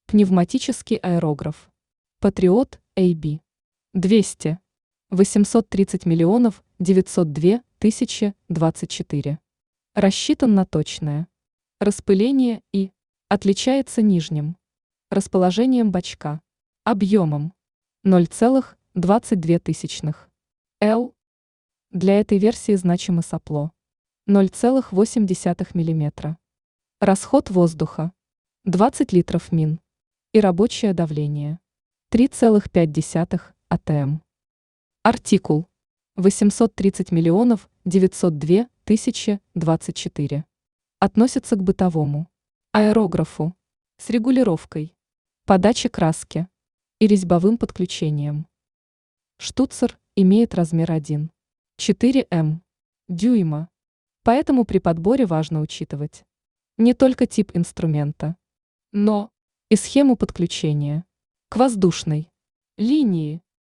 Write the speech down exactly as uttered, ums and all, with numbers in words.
Пневматический аэрограф. Патриот эй би. двести. восемьсот тридцать миллионов девятьсот две тысячи двадцать четыре. Рассчитан на точное распыление и отличается нижним расположением бачка, объемом ноль целых двадцать две тысячных Л. Для этой версии значимо сопло ноль целых восемь десятых миллиметра. Расход воздуха двадцать литров мин и рабочее давление три целых пять десятых атм. Артикул восемьсот тридцать миллионов девятьсот две тысячи двадцать четыре. Относится к бытовому аэрографу с регулировкой подачи краски и резьбовым подключением. Штуцер имеет размер один целых четыре десятых дюйма, поэтому при подборе важно учитывать не только тип инструмента, но и схему подключения к воздушной линии.